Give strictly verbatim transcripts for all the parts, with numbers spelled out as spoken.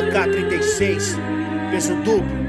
A K trinta e seis, peso duplo.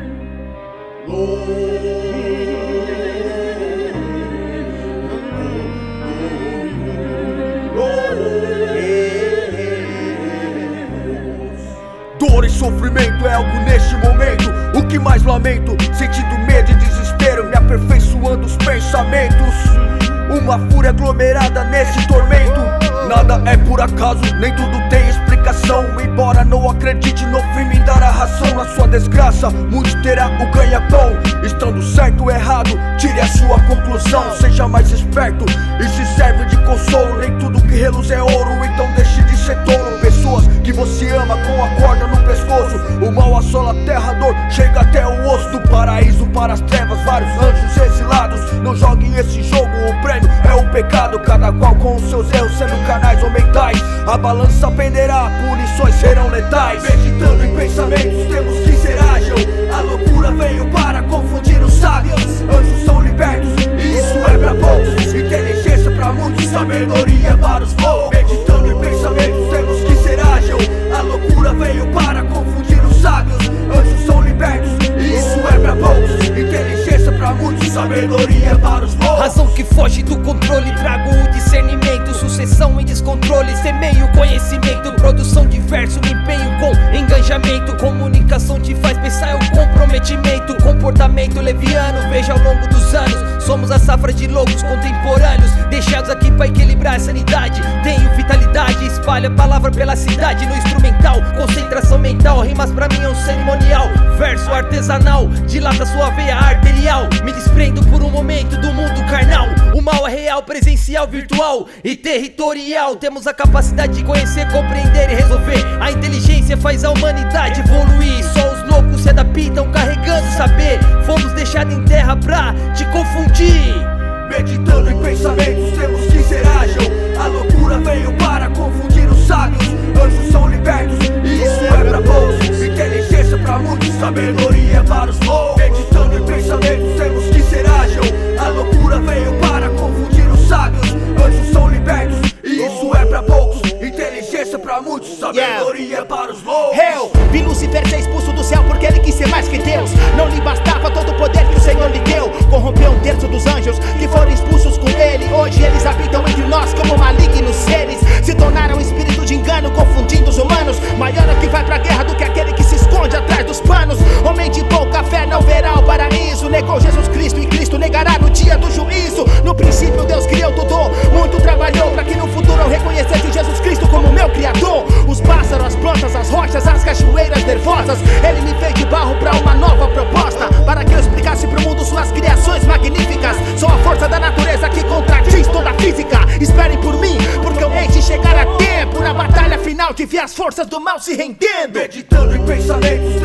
Dor e sofrimento é algo neste momento. O que mais lamento, sentindo medo e desespero, me aperfeiçoando os pensamentos. Uma fúria aglomerada nesse tormento. Nada é por acaso, nem tudo tem explicação. Embora não acredite no fim, me dará razão. Na sua desgraça, muitos terá o ganha-pão. Estando certo ou errado, tire a sua conclusão. Seja mais esperto e se serve de consolo. Nem tudo que reluz é ouro, então deixe de ser tolo. Pessoas que você ama com a corda no pescoço. O mal assola a terra, a dor chega até o osso. Do paraíso para as trevas, vários anjos exilados. Não joguem esse jogo, o prêmio é o pecado. Cada qual com os seus erros, sendo canais ou mentais. A balança penderá, punições serão letais. Meditando em pensamentos, temos que ser ágil. A loucura veio para confundir os sábios. Anjos são libertos, e isso é pra poucos. Inteligência pra muitos, sabedoria para os poucos. Meditando em pensamentos, temos que ser ágil. A loucura veio para confundir os sábios. Anjos são libertos, e isso é pra poucos. Inteligência pra muitos, sabedoria para os poucos. Razão que foge do controle, trago o discernimento. Sucessão e descontrole, semeio conhecimento. Produção de verso, empenho com engajamento. Comunicação te faz pensar, é o comprometimento. Comportamento leviano, veja ao longo dos anos. Somos a safra de loucos contemporâneos, deixados aqui pra equilibrar a sanidade. Tenho vitalidade, espalho a palavra pela cidade. No instrumental, concentração mental. Rimas pra mim é um cerimonial. Verso artesanal, dilata sua veia arterial. Me desprendo por um momento do mundo carnal. O mal é real, presencial, virtual e territorial. Temos a capacidade de conhecer, compreender e resolver. A inteligência faz a humanidade evoluir. Só os loucos se adaptam carregando saber. Fomos deixados em terra pra te confundir. Meditando em pensamentos, temos que ser ágil. A loucura veio para confundir os sábios. Anjos são libertos, e isso é pra poucos. Inteligência pra muitos, sabedoria para os loucos. Meditando em pensamentos, temos que ser ágil. A loucura veio para confundir os sábios. Anjos são libertos, e isso é pra poucos. Inteligência pra muitos, sabedoria yeah. para os loucos. Eu vi Lucifer ser expulso do céu porque ele quis ser mais que Deus. Não lhe bastava todo o poder que o Senhor lhe deu. Corrompeu um terço dos anjos que foram expulsos com ele. Hoje eles habitam entre nós como malignos seres. Se tornaram espírito de engano, confundindo os humanos. Maior é o que vai pra guerra do que aquele que se esconde atrás dos panos. Homem de pouca fé não verá o paraíso. Negou Jesus Cristo e Cristo negará no dia do juízo. No princípio Deus criou tudo, muito trabalhou pra que no futuro eu reconhecesse Jesus Cristo como meu criador. Os pássaros, as plantas, as rochas, as cachoeiras nervosas. Ele me fez de barro pra uma nova proposta, para que eu explicasse pro mundo suas criações magníficas. Sou a força da natureza que contradiz toda a física. Esperem por mim, porque eu hei de chegar a tempo. Na batalha final de ver as forças do mal se rendendo. Meditando em pensamentos,